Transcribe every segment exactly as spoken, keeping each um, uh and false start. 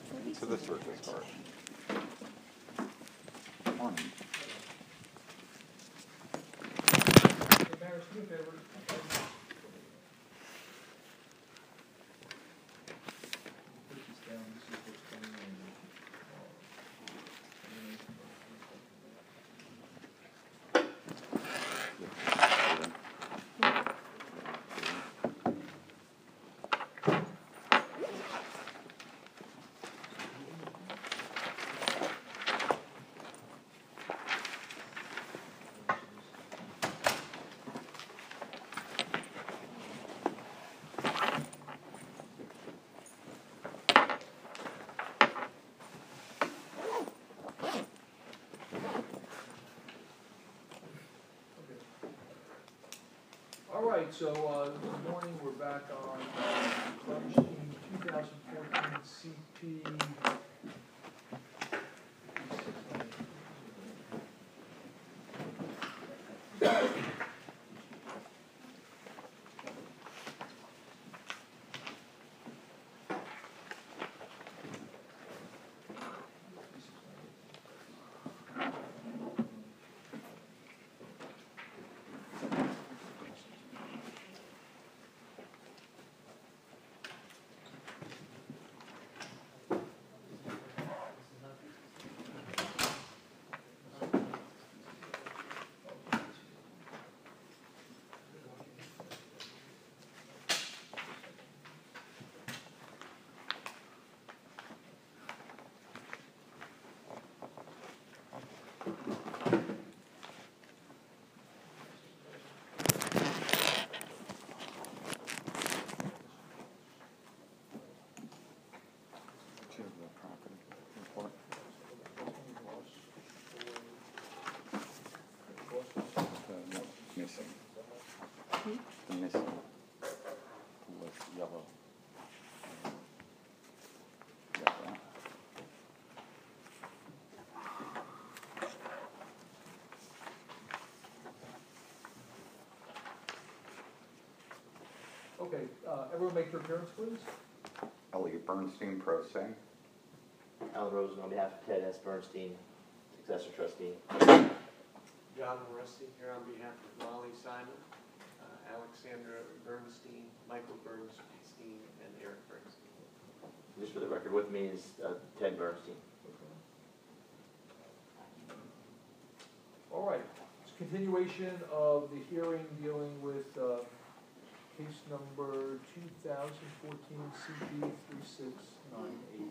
to the circus cart. Morning. All right, so uh, this morning we're back on uh, Bernstein two thousand fourteen C P. Missing. The missing was yellow. Got that. Okay, uh, everyone make their appearance, please. Elliot Bernstein, pro se. Alan Rosen on behalf of Ted S. Bernstein, successor trustee. John Moresti here on behalf of Molly Simon, uh, Alexandra Bernstein, Michael Bernstein, and Eric Bernstein. Just for the record, with me is uh, Ted Bernstein. All right, it's a continuation of the hearing dealing with uh, case number two thousand fourteen C P three six nine eight.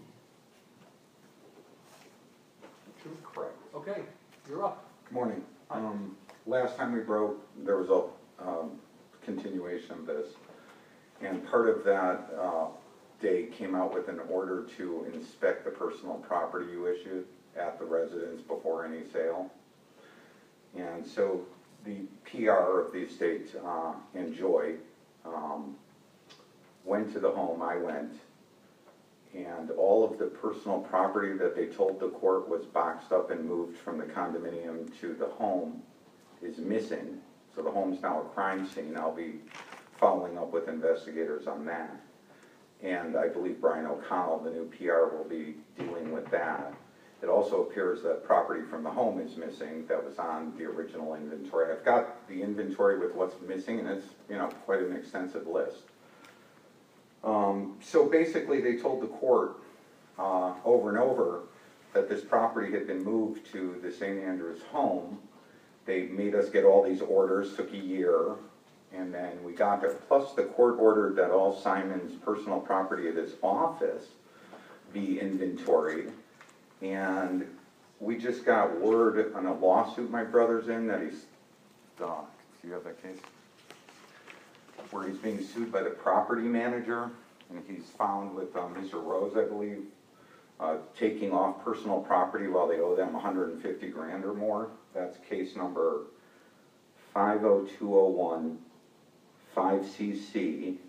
True? Correct. Okay, you're up. Good morning. Um, last time we broke, there was a um, continuation of this, and part of that uh, day came out with an order to inspect the personal property you issued at the residence before any sale. And so the P R of the estate uh, and Joy um, went to the home. I went, and all of the personal property that they told the court was boxed up and moved from the condominium to the home is missing. So the home's now a crime scene. I'll be following up with investigators on that. And I believe Brian O'Connell, the new P R, will be dealing with that. It also appears that property from the home is missing that was on the original inventory. I've got the inventory with what's missing, and it's, you know, quite an extensive list. Um, so basically they told the court uh, over and over that this property had been moved to the Saint Andrews home. They made us get all these orders, took a year, and then we got there. Plus the court ordered that all Simon's personal property at his office be inventoried. And we just got word on a lawsuit my brother's in that he's, uh, do you have that case? Where he's being sued by the property manager, and he's found with um, Mister Rose, I believe, uh, taking off personal property while they owe them one hundred fifty grand or more. That's case number five oh two oh one five C C.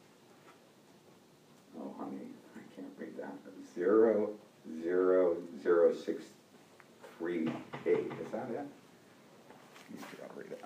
Oh, honey, I can't read that. Zero zero zero six three eight. Is that it? I'll read it.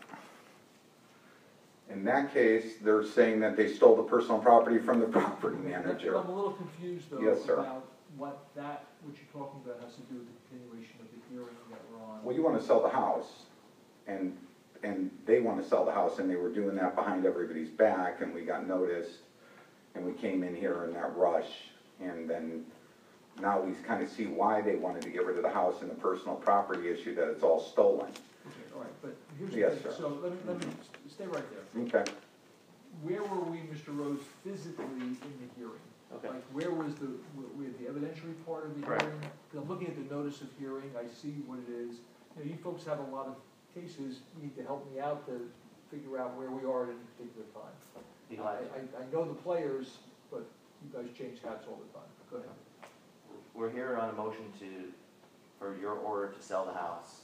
In that case, they're saying that they stole the personal property from the property manager. I'm a little confused, though, Yes, sir. about what that, what you're talking about has to do with the continuation of the hearing that we're on. Well, you wanna sell the house, and, and they wanna sell the house, and they were doing that behind everybody's back, and we got noticed, and we came in here in that rush, and then now we kinda see why they wanted to get rid of the house and the personal property issue, that it's all stolen. Okay, all right, but here's the Yes, thing, sir. so let me, let me, s- stay right there. Okay. Where were we, Mister Rose, physically in the hearing? Okay. Like, where was the, were we at the evidentiary part of the Correct. hearing? 'Cause I'm looking at the notice of hearing, I see what it is. You know, you folks have a lot of cases, you need to help me out to figure out where we are at any particular time. Be I, glad to. I, I know the players, but you guys change hats all the time. Go ahead. We're here on a motion to, for your order to sell the house.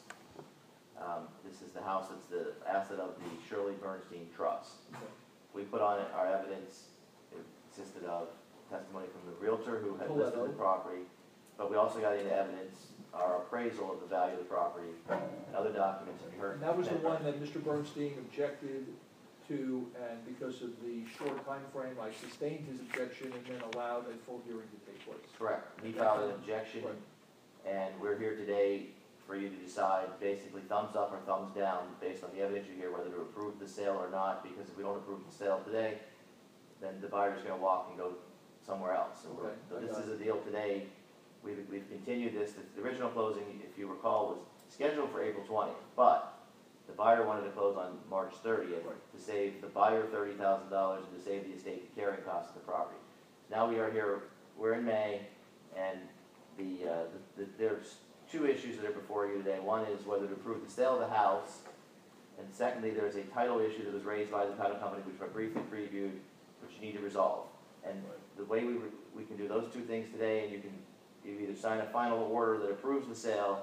Um, This is the house that's the asset of the Shirley Bernstein Trust. Okay. We put on it our evidence, it consisted of testimony from the Realtor who had Pull that listed the out. property, but we also got into evidence, our appraisal of the value of the property, and other documents that we heard. And that was the from one that Mister Bernstein objected to, and because of the short time frame, I sustained his objection and then allowed a full hearing to take place. Correct. He filed an objection, Right. and we're here today for you to decide, basically thumbs up or thumbs down, based on the evidence you hear, whether to approve the sale or not, because if we don't approve the sale today, then the buyer's gonna walk and go somewhere else. So we're- Okay, So I this got is a deal today, we've, we've continued this, the original closing, if you recall, was scheduled for April twentieth, but the buyer wanted to close on March thirtieth Right. to save the buyer thirty thousand dollars and to save the estate the carrying cost of the property. Now we are here, we're in May, and the, uh, the, the- there's two issues that are before you today. One is whether to approve the sale of the house, and secondly, there's a title issue that was raised by the title company, which I briefly previewed, which you need to resolve. And the way we, we can do those two things today, and you can, you either sign a final order that approves the sale,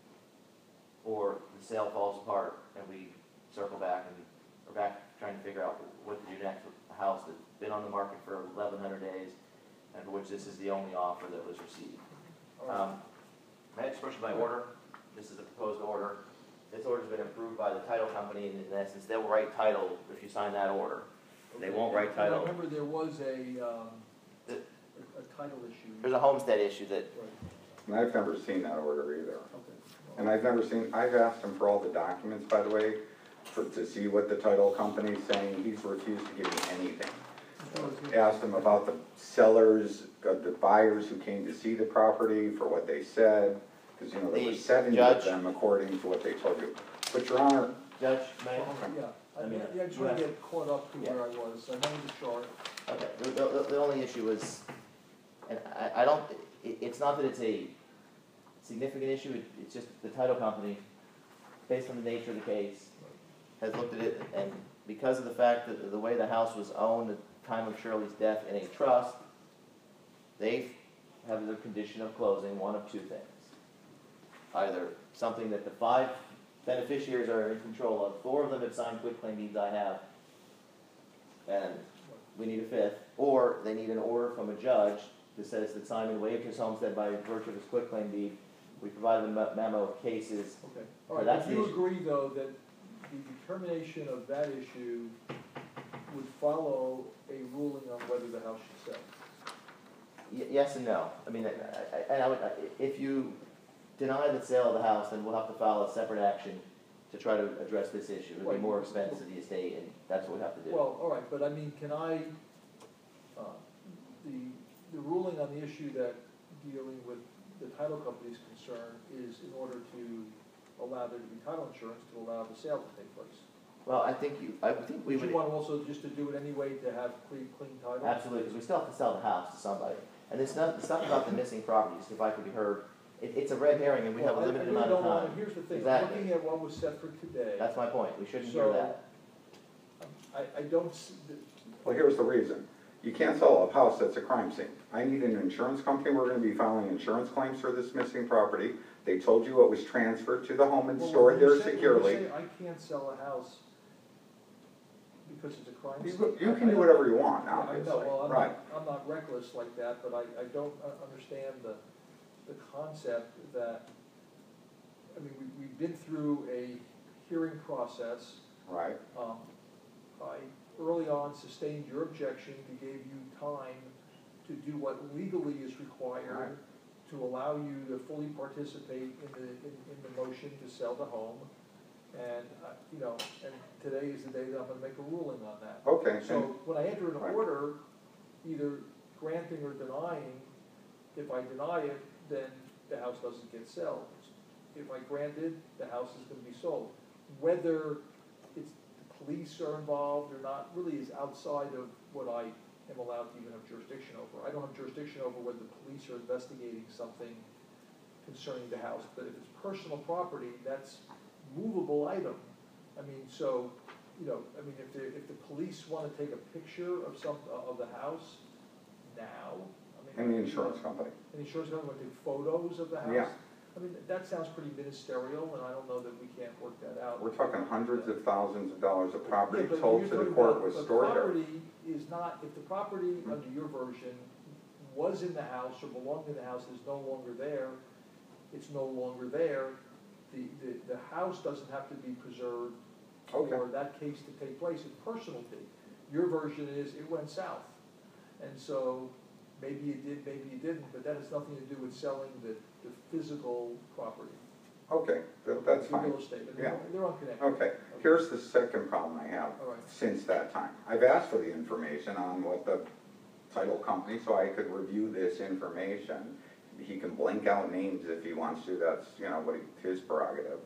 or the sale falls apart, and we circle back, and we're back trying to figure out what to do next with a house that's been on the market for eleven hundred days, and for which this is the only offer that was received. All right. Um, May I just push my order? This is a proposed order. This order's been approved by the title company, and in essence, they will write title if you sign that order. They won't write And I title. remember there was a, um, The- a, a title issue. There's a homestead issue that, Right, And I've never seen that order either. okay. And I've never seen, I've asked him for all the documents, by the way, for, to see what the title company's saying. He's refused to give me anything. Asked him about the sellers, uh, the buyers who came to see the property, for what they said, because, you know, there were The seventy of judge- them according to what they told you. But Your Honor, Judge, may I? Yeah, I I mean, mean, yeah, I just you want to have- get caught up to Yeah. where I was. I know the chart. Okay, the, the, the only issue was, and I, I don't, it, it's not that it's a significant issue, it, it's just the title company, based on the nature of the case, has looked at it, and because of the fact that the way the house was owned at the time of Shirley's death in a trust, they have the condition of closing one of two things. Either something that the five beneficiaries are in control of, four of them have signed quitclaim deeds, I have, and we need a fifth, or they need an order from a judge that says that Simon waived his homestead by virtue of his quitclaim deed. We provided a memo of cases. Okay. All Well, right, that's but the you issue. agree, though, that the determination of that issue would follow a ruling on whether the house should sell? Y- yes and no. I mean, I, I, and I would, I- if you deny the sale of the house, then we'll have to file a separate action to try to address this issue. It'll be Right. more expense to the estate, and that's what we have to do. Well, all right, but I mean, can I, uh, the, the ruling on the issue that dealing with the title company's concern is in order to allow there to be title insurance to allow the sale to take place. Well, I think you, I think we Would would. you want also just to do it anyway to have clean, clean title? Absolutely, because we still have to sell the house to somebody. And this stuff, the stuff about the missing properties, if I could be heard, it, it's a red herring and we have a Well, I- limited I really amount of don't wanna- time. Here's the thing, I'm Exactly. looking at what was set for today. That's my point, we shouldn't hear So, that. I, I don't, s- th- well, here's the reason. You can't sell a house that's a crime scene. I need an insurance company, we're gonna be filing insurance claims for this missing property. They told you it was transferred to the home and well, stored when you there say- when you securely. say I can't sell a house because it's a crime You, scene. you I- can I do don't- whatever you want, Yeah, I obviously, know, well, I'm right. not, I'm not reckless like that, but I, I don't uh, understand the, the concept that, I mean, we, we've been through a hearing process. Right, Um, I early on sustained your objection, we gave you time to do what legally is required. Right. to allow you to fully participate in the, in, in the motion to sell the home. And, uh, you know, and today is the day that I'm gonna make a ruling on that. Okay, So and, when I enter an Right. order, either granting or denying, if I deny it, then the house doesn't get sold. If I grant it, the house is gonna be sold. Whether it's, the police are involved or not, really is outside of what I am allowed to even have jurisdiction over. I don't have jurisdiction over whether the police are investigating something concerning the house, but if it's personal property, that's movable item. I mean, so, you know, I mean, if the, if the police wanna take a picture of some, of the house now, I mean. and the insurance company. And the insurance company wanna take photos of the house? Yeah. I mean, that sounds pretty ministerial, and I don't know that we can't work that out. We're talking hundreds of thousands of dollars of property Yeah, but sold you're to the talking court about- was but stored there. property is not, if the property, under your version, was in the house or belonged to the house, is no longer there, it's no longer there, the, the, the house doesn't have to be preserved Okay. for that case to take place, it's personality. Your version is, it went south. And so, maybe it did, maybe it didn't, but that has nothing to do with selling the, the physical property. Okay, that- that's The fine. real estate, and they're, Yeah. they're unconnected. Okay, here's the second problem I have All right. since that time. I've asked for the information on what the title company, so I could review this information. He can blank out names if he wants to, that's, you know, what he- his prerogative.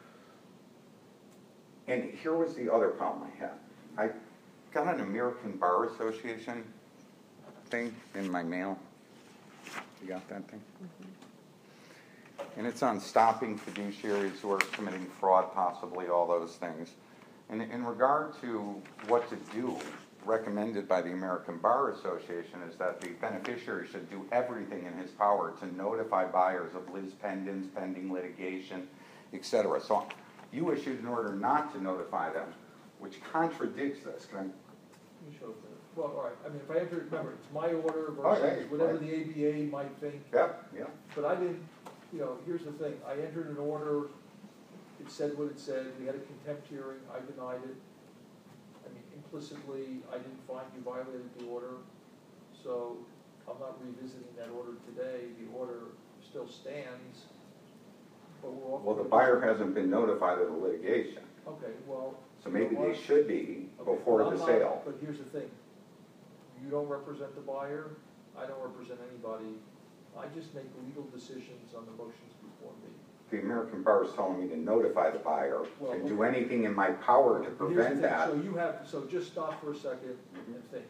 And here was the other problem I had. I got an American Bar Association thing in my mail. You got that thing? And it's on stopping fiduciaries who are committing fraud, possibly, all those things. And in regard to what to do, recommended by the American Bar Association is that the beneficiary should do everything in his power to notify buyers of lis pendens, pending litigation, et cetera. So you issued an order not to notify them, which contradicts this. Can I You show it. Well, all right, I mean, if I enter, remember, it's my order Oh, yeah, versus whatever right. the A B A might think, Yep, yeah. but I didn't, you know, here's the thing, I entered an order, it said what it said, we had a contempt hearing, I denied it. I mean, implicitly, I didn't find you violated the order, so I'm not revisiting that order today, the order still stands, but we're off. Well, the buyer hasn't been notified of the litigation, Okay, well. so you know maybe they what? should be Okay, before but the I'm not- sale. But here's the thing, you don't represent the buyer, I don't represent anybody, I just make legal decisions on the motions before me. The American Bar is telling me to notify the buyer Well, and do okay. anything in my power to Here's the prevent thing, that. So you have, so just stop for a second and think.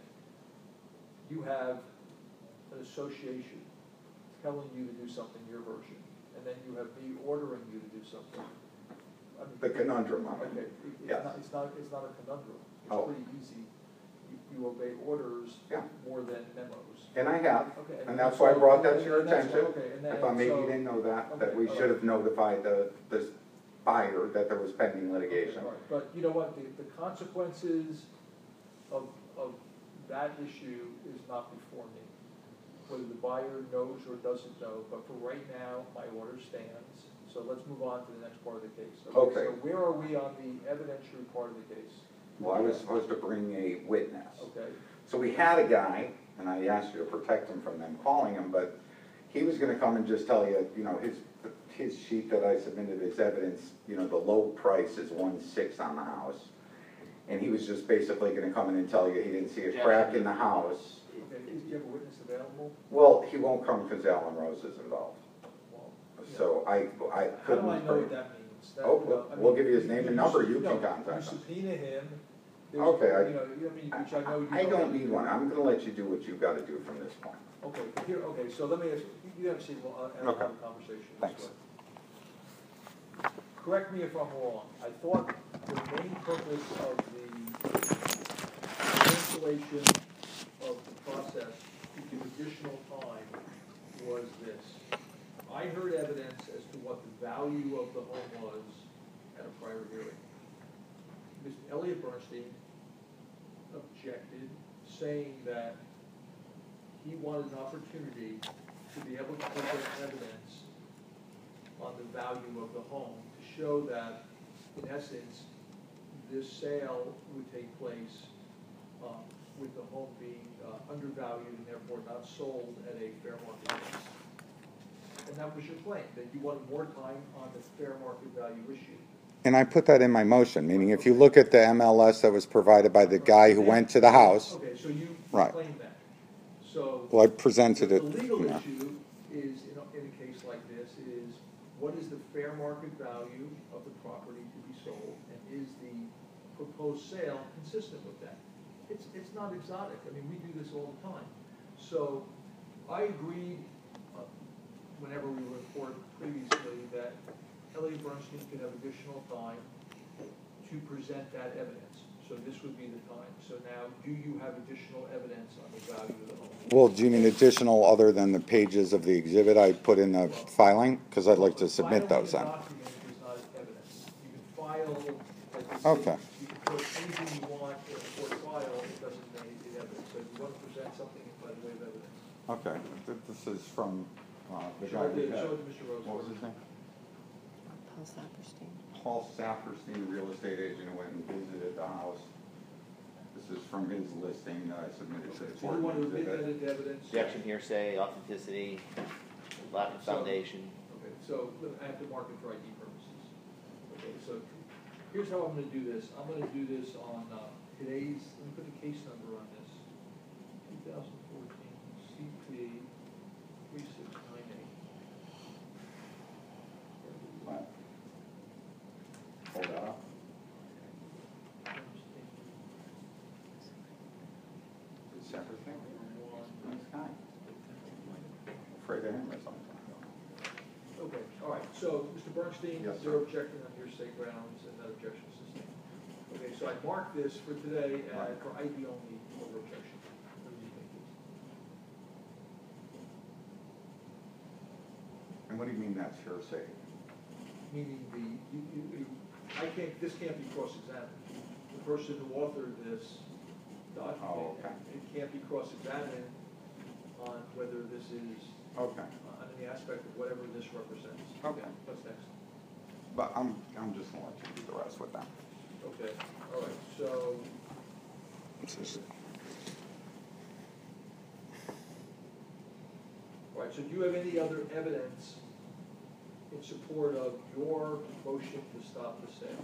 You have an association telling you to do something, your version, and then you have me ordering you to do something. I mean, The conundrum of Okay, it. it- it's Yes. not, it's not, it's not a conundrum, Oh. it's pretty easy. You, you obey orders Yeah. more than memos. And I have, Okay. and that's why I brought that to your and that's- attention. Okay, and I then, thought maybe you so- didn't know that, that okay, we all should have notified the, this buyer that there was pending litigation. All right, but you know what, the, the consequences of, of that issue is not before me. Whether the buyer knows or doesn't know, but for right now, my order stands. So let's move on to the next part of the case. Okay. So where are we on the evidentiary part of the case? Well, I was supposed to bring a witness. Okay, So we had a guy, and I asked you to protect him from them calling him, but he was gonna come and just tell you, you know, his, his sheet that I submitted as evidence, you know, the low price is one six on the house. And he was just basically gonna come in and tell you he didn't see a crack in the house. okay, is, do you have a witness available? Well, he won't come because Alan Rose is involved. Well, So I, I How couldn't. do I know what that means? That, Oh, you know, I we'll mean, give you his name and number, you no, can contact You him. subpoena him. There's- Okay, I- You know, you know, I mean, which I know you. I don't need one, I'm gonna let you do what you gotta do from this point. Okay, here, okay, so let me ask, you have a seat, we'll uh, have Okay. a conversation. Thanks. Correct me if I'm wrong, I thought the main purpose of the cancellation of the process to give additional time was this. I heard evidence as to what the value of the home was at a prior hearing. Mister Elliot Bernstein objected, saying that he wanted an opportunity to be able to present evidence on the value of the home, to show that, in essence, this sale would take place um, with the home being uh, undervalued and therefore not sold at a fair market price. that was your claim, that you wanted more time on the fair market value issue. And I put that in my motion, meaning if you look at the M L S that was provided by the guy who went to the house, Okay, so you Right. claim that. So. well, I presented The it. legal yeah. issue is, in a, in a case like this, is what is the fair market value of the property to be sold, and is the proposed sale consistent with that? It's, it's not exotic, I mean, we do this all the time. So, I agreed, uh, whenever we report previously, that Elliot Bernstein could have additional time to present that evidence. So this would be the time. So now, do you have additional evidence on the value of the home? Well, do you mean additional other than the pages of the exhibit I put in the filing? Because I'd like to submit those then. Filing a document is not evidence. You can file, like you Okay. say, you can put anything you want in a court file, it doesn't make it evidence. So if you want to present something by the way of evidence. Okay, th- this is from uh, the Show guy it we to, had. show it to Mister Rose. What was his name? Paul Saperstein. Paul Saperstein, real estate agent, who went and visited the house. This is from his listing that I submitted to the So you court. want to admit that exhibit. into evidence? Objection, hearsay, authenticity, lack of foundation. Okay, so look, I have to mark it for I D purposes. Okay, so here's how I'm gonna do this. I'm gonna do this on, uh, today's, let me put the case number on this. two thousand fourteen C P three six nine eight. What? Hold that up. Is Saperstein? Nice guy. Afraid of him or something. Okay, all right, so, Mister Bernstein, Yes, you're sir. objecting on hearsay grounds and that objection is sustained. Okay, so I mark this for today, uh, Right. for I D only, over objection. What do you think? And what do you mean that's hearsay? Meaning the, you, you, you- I can't, this can't be cross-examined. The person who authored this Oh, document, okay. it can't be cross-examined on whether this is, Okay, uh, on any aspect of whatever this represents. Okay. What's next? but I'm, I'm just gonna let you do the rest with them. Okay, all right, so, This is- all right, so do you have any other evidence in support of your motion to stop the sale?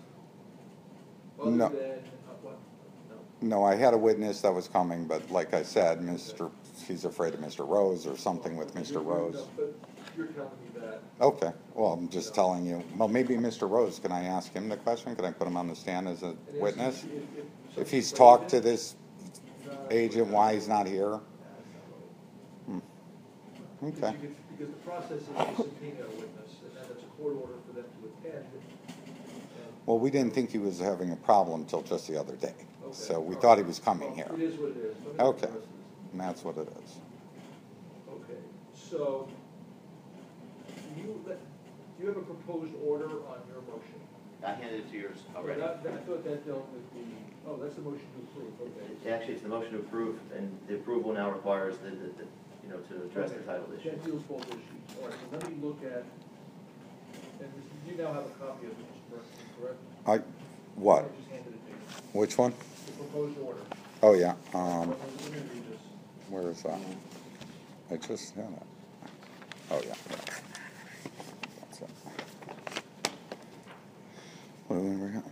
No. Other than, uh, what, no? No, I had a witness that was coming, but like I said, Mister, he's afraid of Mister Rose or something with Mister You're- you're- Rose. no, But you're telling me that, Okay, well, I'm just telling you, well, maybe Mister Rose, can I ask him the question? Can I put him on the stand as a and it's- witness? if- if If he's something's talked to raised, this no, that's agent, not- why he's not here? that's not right. Because Okay, you could- Because the process is to subpoena a witness, and then it's a court order for them to attend. and- well, we didn't think he was having a problem till just the other day, Okay, so we all thought he right. was coming Well, here, It is what it is. Let me look at Okay. the rest of this. and that's what it is. Okay, so, do you, let- do you have a proposed order on your motion? I handed it to yours Or already. that- that- I thought that dealt with the, oh, that's the motion to approve, okay. Actually, it's the motion to approve, and the approval now requires the, the, the, you know, to address the Okay, title issue. That deals both issues. All right, so let me look at, and this- you now have a copy of it, Mister Bernstein, correct? I, what, I just handed it to you. which one? The proposed order. Oh, yeah, Let um, me let me read this. where is that? I just had it. Oh, yeah. That's it. What do we got?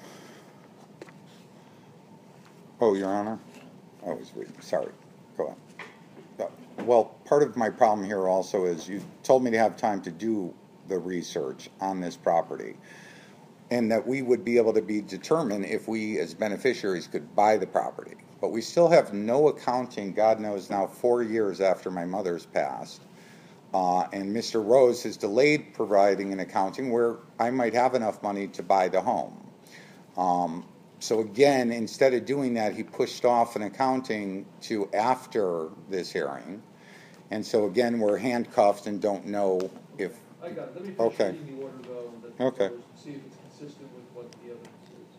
Oh, Your Honor? I was reading, sorry, go ahead. Uh, Well, part of my problem here also is you told me to have time to do the research on this property, and that we would be able to be determined if we as beneficiaries could buy the property. But we still have no accounting, God knows now, four years after my mother's passed. Uh, and Mister Rose has delayed providing an accounting where I might have enough money to buy the home. Um, so again, instead of doing that, he pushed off an accounting to after this hearing. And so again, we're handcuffed and don't know if, I got it. Let me finish Okay. reading the order though, that's Okay. proposed, and see if it's consistent with what the evidence is.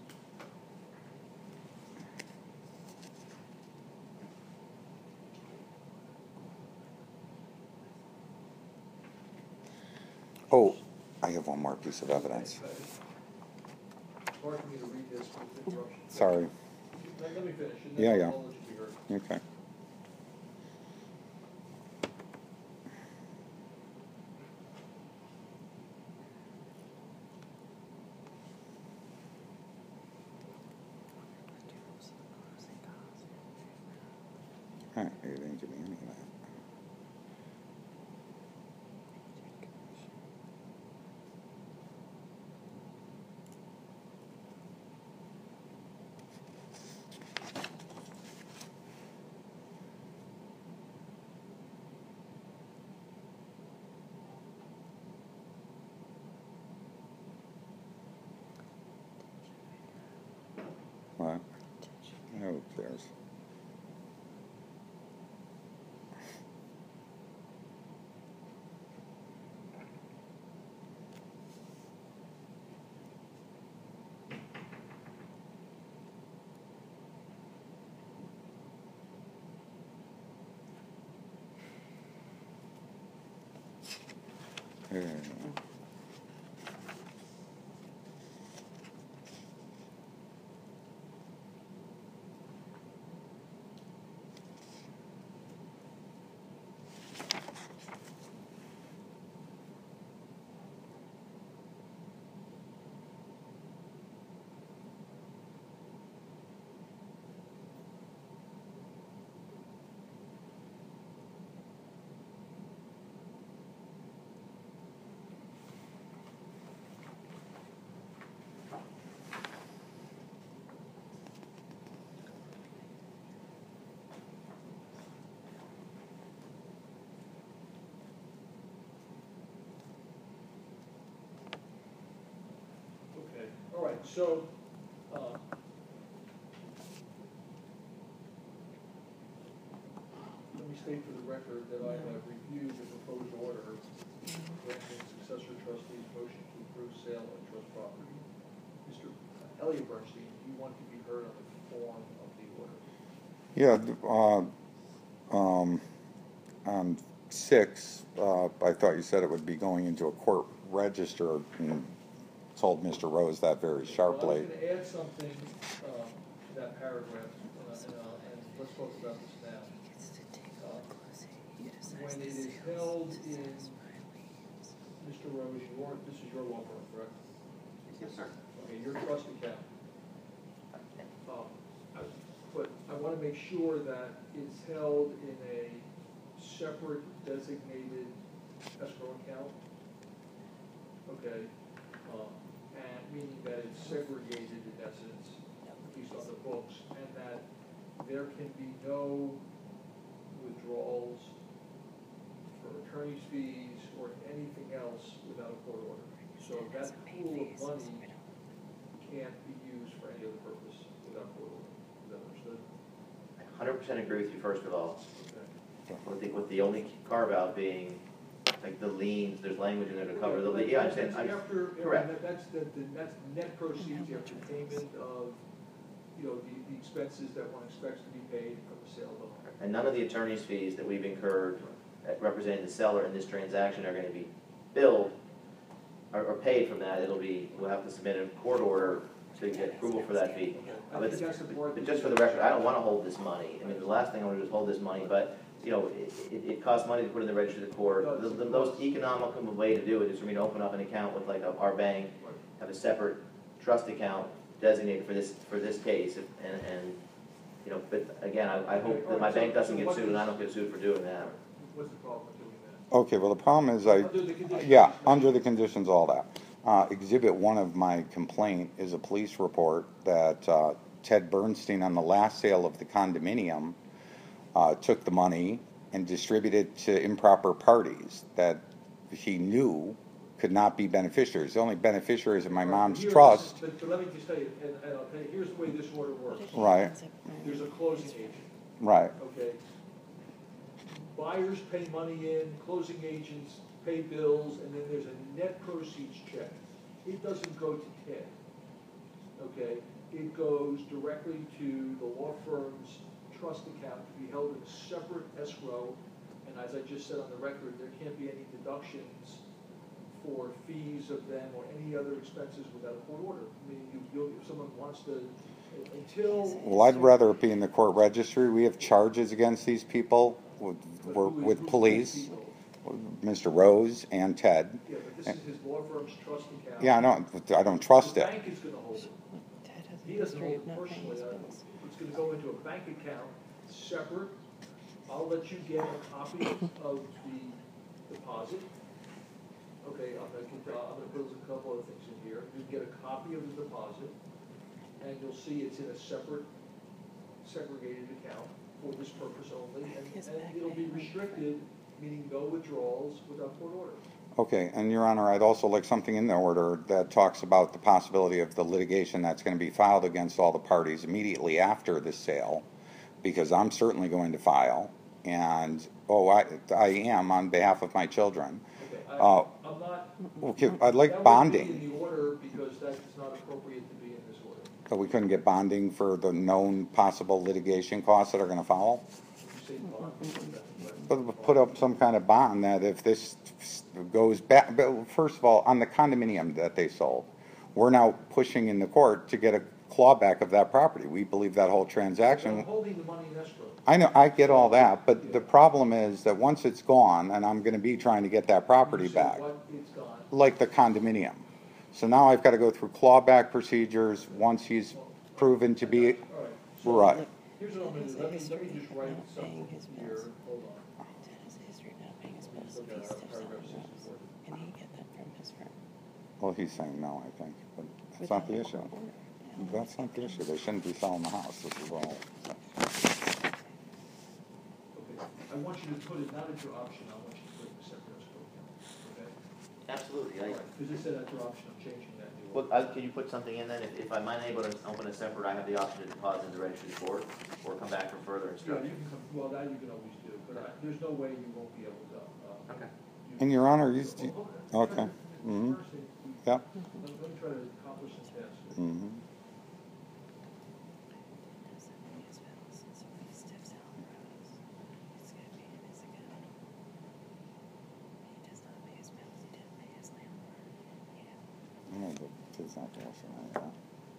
oh, I have one more piece of evidence. It's hard for me to read this with interruptions. Sorry, Let let me finish, and Yeah, then yeah. I'll let you be heard. okay. Huh, you didn't give me any of that. What? Who cares? Yeah. Okay, all right, so, uh, let me state for the record that I have reviewed the proposed order granting successor trustees motion to approve sale of trust property. Mister Elliot Bernstein, do you want to be heard on the form of the order? Yeah, th- uh, um, on six, uh, I thought you said it would be going into a court register, and told Mister Rose that very sharply. Well, I was gonna add something, um, to that paragraph, and, uh, and, uh, and let's talk about this now. Uh, When it is held in, Mister Rose, your, this is your law firm, correct? Yes, sir. Okay, your trust account. Um, I- But I want to make sure that it's held in a separate designated escrow account. Okay, um, and meaning that it's segregated in essence, at least on the books, and that there can be no withdrawals for attorney's fees or anything else without a court order. So that pool of money can't be used for any other purpose without court order. Is that understood? one hundred percent agree with you, first of all, Okay. with the, with the only carve-out being, like, the liens, there's language in there to cover the, But yeah, I that's understand. I- After, correct. that- that's, the, the- that's net proceeds after payment of, you know, the, the expenses that one expects to be paid from the sale of the home. And none of the attorney's fees that we've incurred that representing the seller in this transaction are gonna be billed or, or paid from that. It'll be, we'll have to submit a court order to get approval for that fee. I But think that's the part. But just for the record, I don't wanna hold this money. I mean, the last thing I wanna do is hold this money, but, you know, it, it, it costs money to put in the register of the court. The, the most economical way to do it is for me to open up an account with like a- our bank, have a separate trust account designated for this, for this case, and, and, you know, but again, I, I hope that my bank doesn't get sued and I don't get sued for doing that. What's the problem with doing that? Okay, well, the problem is I, Under the conditions. yeah, under the conditions, all that. Uh, exhibit one of my complaint is a police report that, uh, Ted Bernstein, on the last sale of the condominium, uh, took the money and distributed to improper parties that he knew could not be beneficiaries. The only beneficiaries of my mom's Here, trust, But, but let me just tell you, and, and I'll tell you, here's the way this order works. right, There's a closing agent, right, okay? Buyers pay money in, closing agents pay bills, and then there's a net proceeds check. It doesn't go to Ted, okay? It goes directly to the law firm's trust account to be held in a separate escrow. And as I just said on the record, there can't be any deductions for fees of them or any other expenses without a court order. I mean, you, you, if someone wants to, until. well, I'd rather it be in the court registry. We have charges against these people with, But we're- who is- with who is police, these people? Mister Rose and Ted. Yeah, but this is his law firm's trust account. Yeah, I don't, I don't trust The it. bank is gonna hold it. Ted has He a doesn't history hold of it not paying personally. his uh, bills. It's gonna go into a bank account, separate, I'll let you get a copy of the deposit. Okay, I'm gonna, get, uh, I'm gonna put a couple other things in here. You get a copy of the deposit, and you'll see it's in a separate, segregated account for this purpose only, and, and it'll be restricted, meaning no withdrawals without court order. Okay, and Your Honor, I'd also like something in the order that talks about the possibility of the litigation that's going to be filed against all the parties immediately after the sale, because I'm certainly going to file, and, oh, I, I am on behalf of my children. Okay, I, Uh, I'm not. Okay, I'd like that bonding. would be in the order, because that's not appropriate to be in this order. But we couldn't get bonding for the known possible litigation costs that are going to follow? If you say bond, that- But put up some kind of bond that if this goes back, but first of all, on the condominium that they sold, we're now pushing in the court to get a clawback of that property. We believe that whole I'm transaction. holding the money in escrow. I know, I get all that, but the problem is that once it's gone, and I'm gonna be trying to get that property You say back, what, it's gone. like the condominium. So now I've gotta go through clawback procedures once he's proven to be, All right. So right. Here's what I'm gonna do. Let me, let me just write Not paying something his here. bills. Hold on. Ted has a history of not paying his bills. Look If he at our stiffs out paragraph the roads, sixty-four. can he get that from his firm? Well, he's saying no, I think, but that's not the issue. That's not the issue. They shouldn't be selling the house. This is all. Okay. I want you to put it not at your option. I want you to put it in a separate escrow account. Okay? Absolutely, I, Because it said at your option. I'm changing that. in the well, order. I, can you put something in then, if, if I'm unable to open a separate, I have the option to deposit in the registry of court, or come back for further Yeah, you instruction? can come, well, that you can always do, but I, there's no way you won't be able to. uh, Okay. you- And Your Honor, you, Oh, okay. Mhm. First, we- Yep. Let let me try to accomplish this fast. Mm-hmm. Ted doesn't pay his bills, so if he stiffs out the roads, it's gonna be in his account. He does not pay his bills, he didn't pay his landlord. Yeah. No, but it's not the issue, right?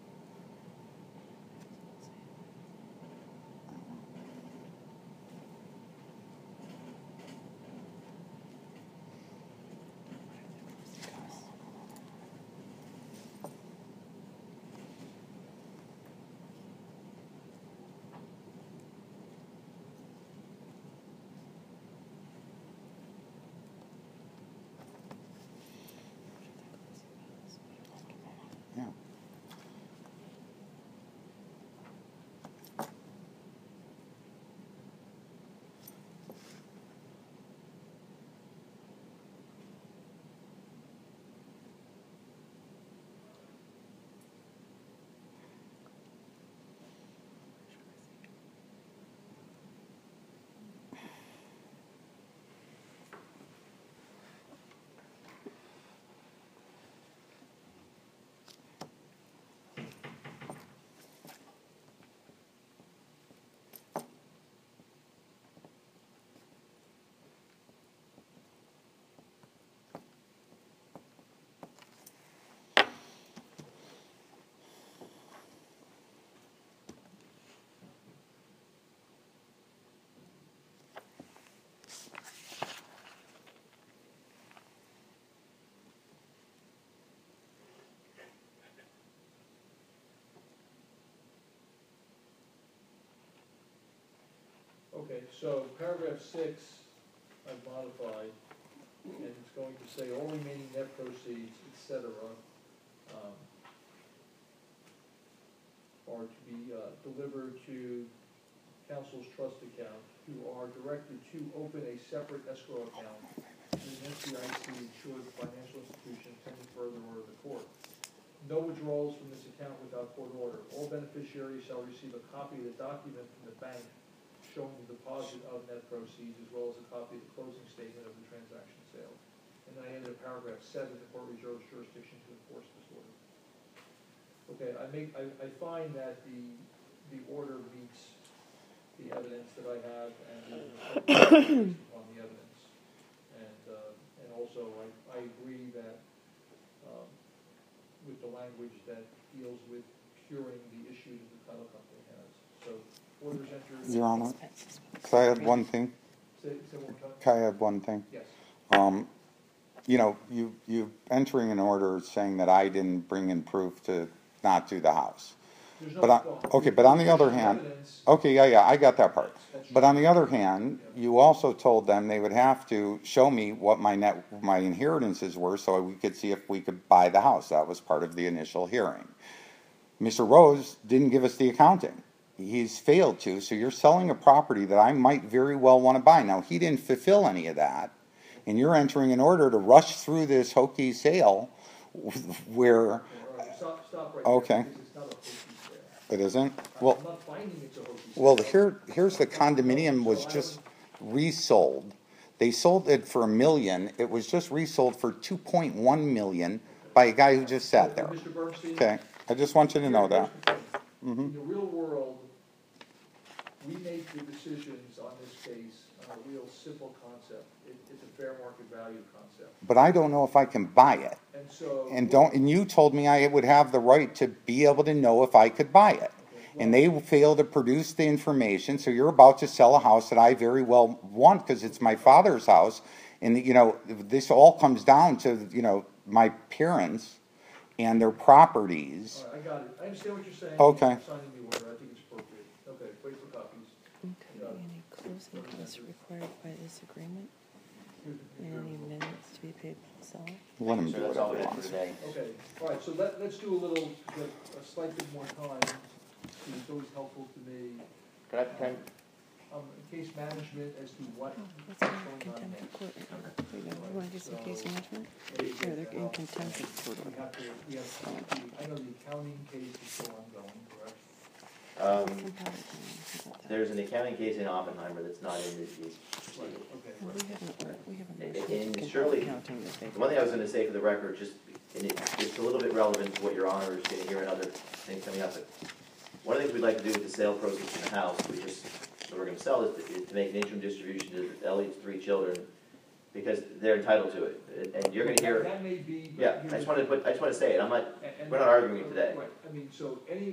Yeah. Okay, so paragraph six, I've modified, and it's going to say all remaining net proceeds, et cetera, um, are to be, uh, delivered to council's trust account, who are directed to open a separate escrow account in an F D I C insured financial institution pending further order of the court. No withdrawals from this account without court order. All beneficiaries shall receive a copy of the document from the bank showing the deposit of net proceeds, as well as a copy of the closing statement of the transaction sale. And then I added a paragraph seven, the court reserves jurisdiction to enforce this order. Okay, I make, I, I find that the, the order meets the evidence that I have and the on the evidence. And, uh, and also, I, I agree that, um, with the language that deals with curing the issues the title company has. So, orders entered. Your Honor, Expenses with the can I add court. one thing? Say, say one more time? Can I add one thing? Yes. Um, you know, you, you entering an order saying that I didn't bring in proof to not do the house. There's no- But on, well, okay, but on the other there's hand, evidence- okay, yeah, yeah, I got that part. That's But true. on the other hand, you also told them they would have to show me what my net, my inheritances were so we could see if we could buy the house. That was part of the initial hearing. Mister Rose didn't give us the accounting. He's failed to, so you're selling a property that I might very well want to buy. Now, he didn't fulfill any of that, and you're entering an order to rush through this hokey sale where, All right, Stop, stop right there. Okay. Because it's not a hokey sale. it isn't? I'm Well, not finding it's a hokey sale. well, here, here's the condominium was So I just don't- resold. They sold it for a million. It was just resold for two point one million by a guy who just sat there. Mister Bernstein? Okay, I just want you to know Here- that. here's the thing. Mhm. In the real world, we make the decisions on this case on a real simple concept. It, it's a fair market value concept. But I don't know if I can buy it. And so. And don't, and you told me I would have the right to be able to know if I could buy it. And they failed to produce the information, so you're about to sell a house that I very well want because it's my father's house. And, you know, this all comes down to, you know, my parents and their properties. All right, I got it. I understand what you're saying. Okay. I'm signing the order. I think it's appropriate. Okay, wait for copies. Okay, any closing costs required by this agreement Here's the- and any amendments to be paid by the seller? Let him So do that's all whatever we he have for wants. today. Okay, all right, so let, let's do a little, get a slight bit more time. It's always helpful to me. Can I, can Um, case management as to what. Oh, What's in contempt of court right now? There you go. You wanna do some case management? Here, they're in contempt of court We order. have to, we have to, I know the accounting case is still ongoing, correct? um, Some powder town, how about that? there's an accounting case in Oppenheimer that's not in this case. Right, okay. Well, we haven't, we haven't. And- motion to and compel surely- accounting that they- The one thing I was gonna say for the record, just, and it, it's a little bit relevant to what your honor is gonna hear in other things coming up, but one of the things we'd like to do with the sale proceeds from the house, we just, so we're gonna sell this, is to make an interim distribution to Elliot's three children, because they're entitled to it, and- and you're gonna hear, That may be. but yeah, I here's just the- wanted to put, I just wanna say it, I'm not, and- and- we're not arguing it today. Right, I mean, so any,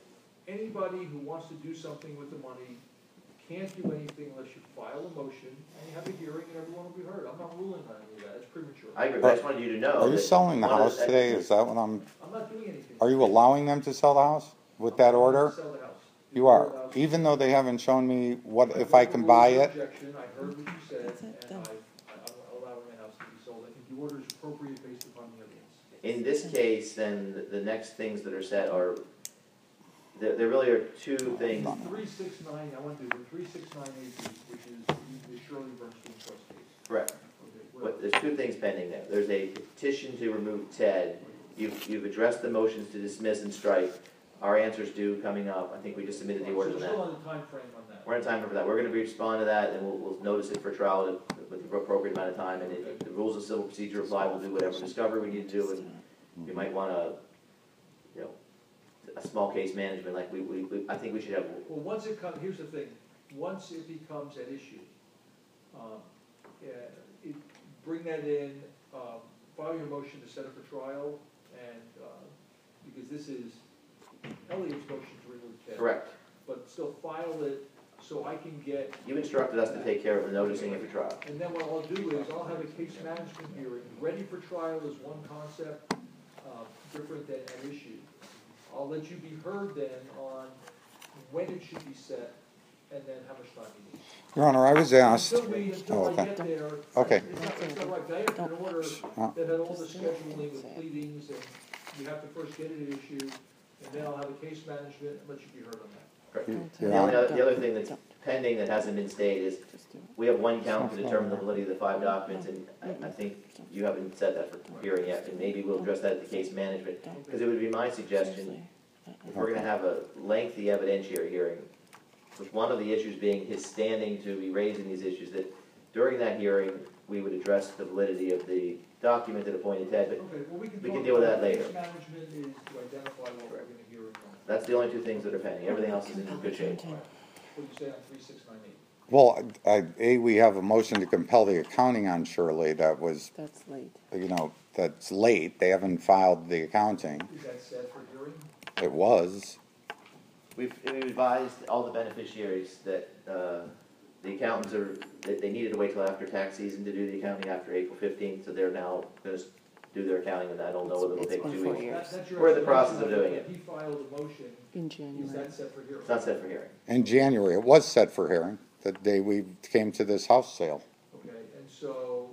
anybody who wants to do something with the money can't do anything unless you file a motion and you have a hearing and everyone will be heard. I'm not ruling on any of that, it's premature. I agree, but I just wanted you to know. Are you that selling the one of house today? Is that what I'm, I'm not doing anything. are you allowing them to sell the house with that I'm not gonna order? Sell the house. The You order are, allows- even though they haven't shown me what, I if I heard can the buy rules of it? Objection, I heard what you said, That's it, and I, done. I'm allowing my house to be sold. I think the order is appropriate based upon the evidence. In this case, then, the- the next things that are set are, there, there really are two things. Three six nine, I went through the three six nine eight, which is the Shirley Bernstein trust case. Correct. Okay, what- But there's two things pending there. There's a petition to remove Ted. You've, you've addressed the motions to dismiss and strike. Our answer's due coming up. I think we just submitted the So orders we're on still that. on the timeframe on that. We're in time for that. We're gonna respond to that, and we'll, we'll notice it for trial with the appropriate amount of time. And if the rules of civil procedure apply, we'll do whatever discovery we need to do, and you might wanna, you know, a small case management, like we, we, we- I think we should have, Well, once it comes, here's the thing, once it becomes an issue, um, yeah, it, bring that in, um, file your motion to set it for trial, and, uh, because this is Elliot's motion to remove Ted. correct. But still file it so I can get, You instructed us to take care of the noticing it for trial. and then what I'll do is I'll have a case management hearing, ready for trial is one concept, uh, different than an issue. I'll let you be heard then on when it should be set, and then how much time you need. Your Honor, I was asked, Until we, until Oh, I okay. get there. Okay. It's not, it's not right, I have an order Oh. that had all the scheduling with pleadings, and you have to first get it issued, and then I'll have a case management, and let you be heard on that. Correct. Don't The Yeah. only, don't- other- the other thing that's don't- pending that hasn't been stated is, just do it. we have one count to determine the validity of the five documents, and I, I think you haven't said that for hearing yet, and maybe we'll address that at the case management. Because it would be my suggestion, Seriously. Uh-uh. if we're gonna have a lengthy evidentiary hearing, with one of the issues being his standing to be raising these issues, that during that hearing, we would address the validity of the document that appointed Ted, but Okay, well, we can. We talk can deal with about that it. later. Case management is to identify what we're gonna hear and when. that's the only two things that are pending, everything else is in good shape. What do you say on three six nine eight? well, I, A, we have a motion to compel the accounting on Shirley that was, That's late. you know, that's late. They haven't filed the accounting. Is that set for hearing? It was. We've we've advised all the beneficiaries that uh, the accountants are, that they needed to wait till after tax season to do the accounting after April fifteenth, so they're now gonna do their accounting, and I don't know whether it'll It's take been two four weeks. years. That- that's your We're in the process explanation of doing If it. he filed a motion, In is January. that set for hearing? It's not set for hearing. In January, it was set for hearing, the day we came to this house sale. Okay, and so.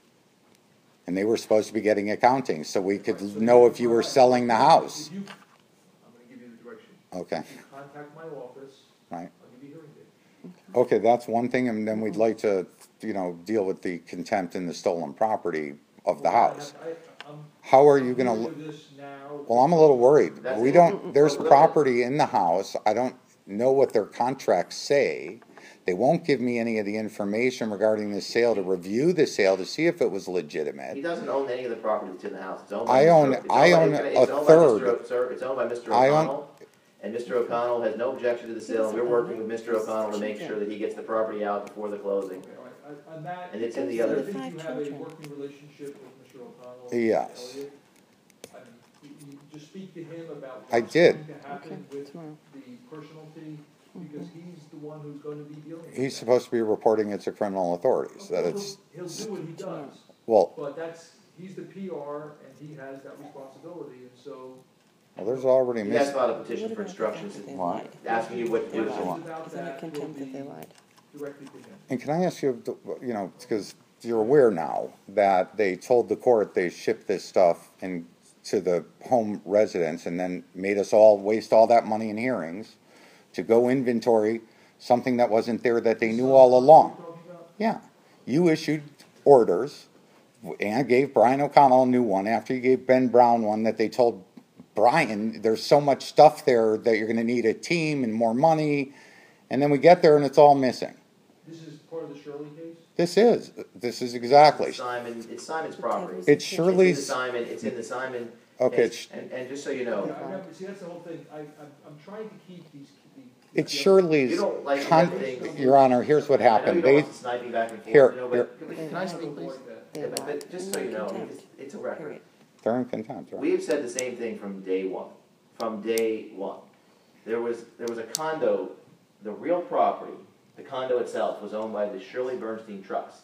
And they were supposed to be getting accounting, so we could Right, so know if you were provide- selling the house. If you- I'm gonna give you the direction. Okay, If you contact my office, right. I'll give you a hearing date. Okay, that's one thing, and then we'd like to, you know, deal with the contempt and the stolen property of the Well, I house. have- I- I'm- How are you I'm gonna, new l- to this now. well, I'm a little worried. That's We it. don't, there's Well, look at- property in the house, I don't know what their contracts say. They won't give me any of the information regarding the sale, to review the sale, to see if it was He legitimate. doesn't own any of the property that's in the house. It's owned by I Mister own- O- it's I owned own by- a it's owned by third. Mister O- Sir, it's owned by Mister I own- O'Connell, and Mister O'Connell has no objection to the sale, and we're working with Mister O'Connell to make sure that he gets the property out before the closing. Okay, all right, on- on that. And it's in the Those are other- I think five you have a children. working relationship with Mister O'Connell. Yes. Elliott. I mean, you, you just speak to him about I what's did. going to happen Okay, with tomorrow. the personal fee, because he's the one who's going to be dealing with He's that. supposed to be reporting it to criminal authorities, that He'll- it's, He'll do what he does, well, but that's, he's the P R and he has that responsibility, and so. well, there's already You guys mis- filed a What petition for about the instructions, fact that they Why? lied? asking you what to do. Questions Why? about Isn't it that will contempt that they be lied? directly to him. And can I ask you, you know, because you're aware now that they told the court they shipped this stuff in to the home residents and then made us all waste all that money in hearings to go inventory something that wasn't there that they knew all along. Talking about- Yeah, you issued orders and gave Brian O'Connell a new one after you gave Ben Brown one that they told Brian, there's so much stuff there that you're gonna need a team and more money. And then we get there and it's all missing. This is part of the Shirley case? This is, this is exactly. Simon, it's Simon's property. It's It's in the Shirley's, Simon, it's in the Simon. okay, and- it's, And, and just so you Yeah, know, I remember, see, that's the whole thing, I, I'm, I'm trying to keep these. the- it's the- you Shirley's, don't like con- things. Your Honor, here's what I know you happened. don't They, want the sniping back and forth, Here, you know, here. but, can I speak, please? Like that. They Yeah, but- lied. but just And so you they're know, contempt. it's, it's a record. Period. they're in contempt, right? We have said the same thing from day one, from day one. There was, there was a condo, the real property, the condo itself was owned by the Shirley Bernstein Trust.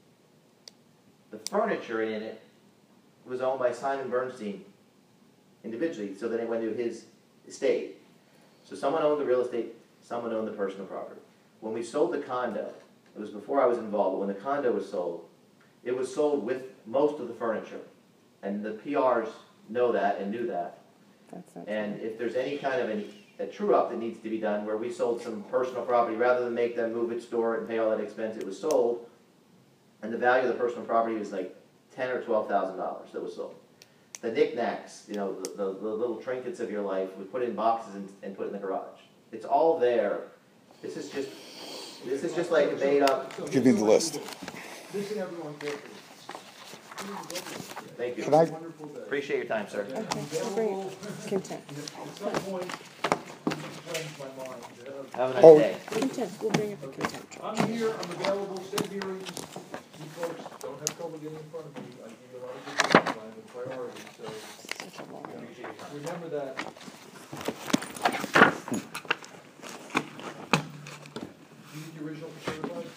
The furniture in it was owned by Simon Bernstein individually, so then it went to his estate. So someone owned the real estate, someone owned the personal property. When we sold the condo, it was before I was involved, but when the condo was sold, it was sold with most of the furniture. And the P Rs know that and knew that. That's not And true. if there's any kind of an, a true-up that needs to be done, where we sold some personal property, rather than make them move it, store it, and pay all that expense, it was sold, and the value of the personal property was like ten or twelve thousand dollars that was sold. The knickknacks, you know, the, the, the little trinkets of your life, we put in boxes and, and put in the garage. It's all there. This is just, this is just like made up. So Give me the here's list. what I do. Listen, everyone, carefully. Thank you. Can I- Wonderful day. Appreciate your time, sir. Okay, Okay, I'm I'll bring available. it. Contempt. At some point, change my mind. Uh, Have a nice Oh. day. Contempt, we'll bring up a Okay. contempt charge. I'm here, I'm available, state hearings, you folks don't have trouble getting in front of me, I give you a lot of good things, I'm a priority, so Such a long one. remember that. You need the original for certified?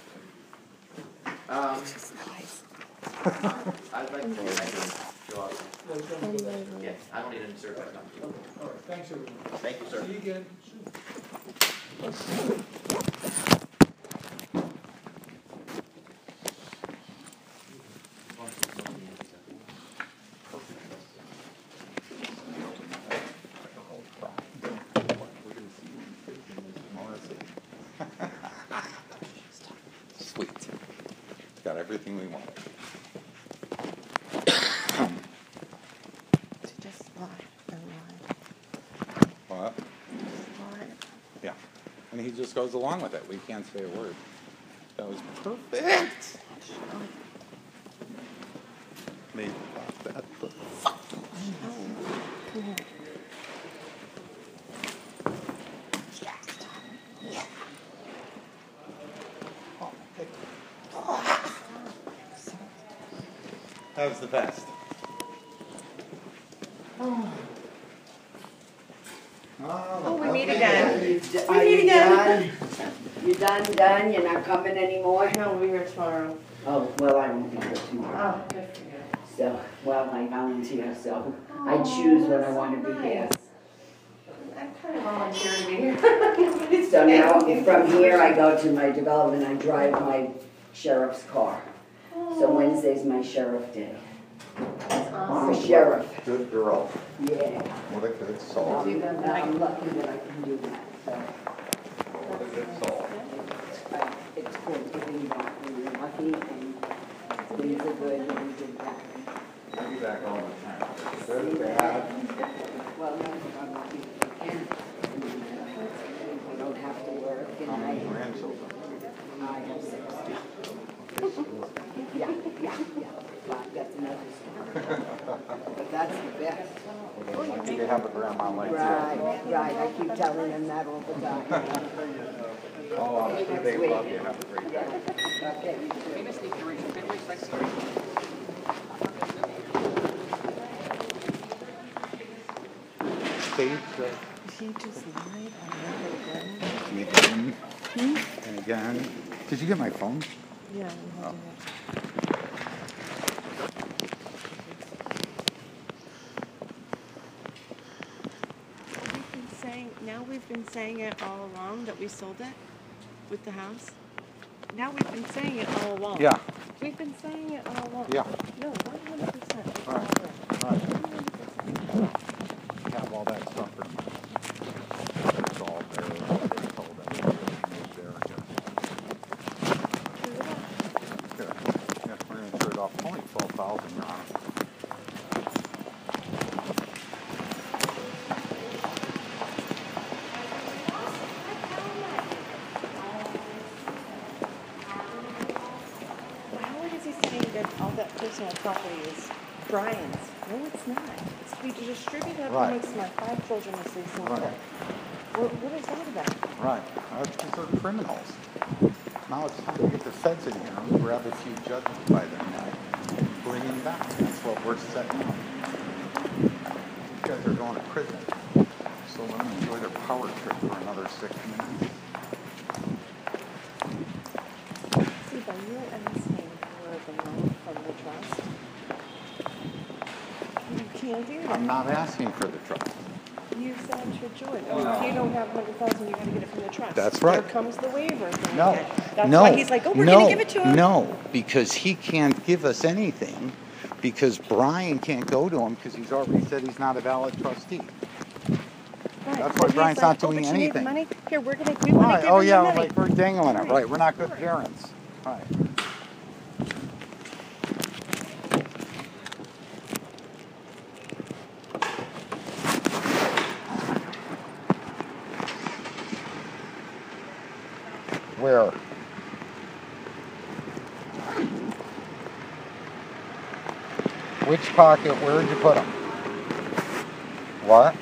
Um, Just lies. I'd like to, I can show up. No, it's gonna be good. Unbelievable. Yes, I don't need a certified copy. Okay, all right, thanks everyone. Thank you, sir. See you again soon. Sweet. Got everything we wanted. To just lie and lie. What? Lie. Yeah. And he just goes along with it. We can't say a word. That was perfect. Maybe about that. but- No. Come here. That was the best. Oh, we meet again. You d- We Are meet you again. done? You done, done? You're not coming anymore? No, we'll be here tomorrow. Oh, well, I won't be here tomorrow. Oh, good for you. So, well, I volunteer, so I choose when I want to be here. I'm kind of volunteer to be here. So now, from here, I go to my development, I drive my sheriff's car. So Wednesday's my sheriff day. That's I'm awesome. a sheriff, Good girl. yeah. What a good Um, soul. and I'm lucky that I can do that, so. What a good soul. I- It's good to be back when you're lucky and things are good and we did that. I'll be back all the time. Good, bad. Well, no, I'm lucky that I can. And, uh, I don't have to work and How many I, grandchildren? I have six. Yeah, yeah, yeah, but that's another story. But that's the best. Well, lucky to have a grandma like you. Right, right, I keep telling them that all the time. Oh, I'm sure they love you. Have a great day. Okay, you too. Stage He just lied on it again. and again and again. Did you get my phone? Yeah, Oh. We've been saying, now we've been saying it all along that we sold it with the house. Now we've been saying it all along. Yeah. We've been saying it all along. Yeah. No, one hundred percent. It's all Right. there. Right. one hundred percent. Have all that stuff for it's all there. It's all there. It's there. Good. Yeah, we're gonna turn it off. Only twelve thousand, Your Honor. Howard is he saying that all that personal property is Brian's? No, it's not. It's to be distributed up Right. amongst my five children as they see Right. fit. What, what is that about? Right. That's because they're criminals. Now it's time to get the feds in here and grab a few judges by their neck and bring them back. That's what we're setting up. These guys are going to prison. So let them enjoy their power trip for another six minutes. See, but you're asking for the loan from the trust. You can't do that. I'm not asking for the trust. You said to George, oh, if you don't have a hundred thousand, you gotta get it from the trust. That's right. There comes the waiver thing No, again. That's no, why he's like, oh, we're no, gonna give it to him. No, because he can't give us anything because Brian can't go to him because he's already said he's not a valid trustee. Right, That's but why he's Brian's like, not oh, doing but you need anything. money? Here, we're gonna, we wanna Right, give oh him the yeah, money. like we're dangling it, Right. right, we're not good Right. parents. Right. Where? Which pocket, where did you put them? What?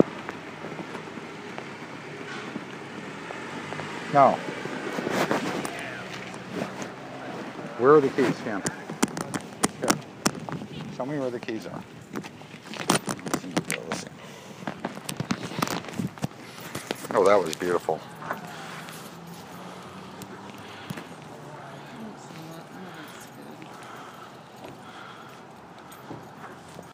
No. Where are the keys, Cam? Here. Show me where the keys are. Let's see. Oh, that was beautiful.